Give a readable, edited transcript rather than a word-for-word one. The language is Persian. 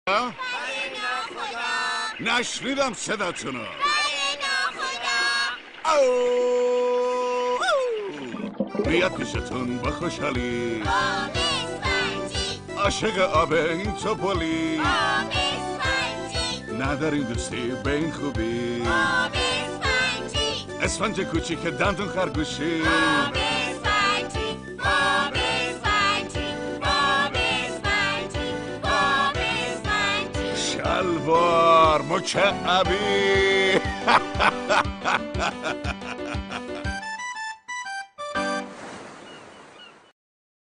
نشنیدم صداتونو. بیاد پیشتون با خوشحالی، عاشق آب این توپلی، نداریم دوستی به این خوبی، اسفنج کوچیک دندون خرگوشی، شلوار مکعبی.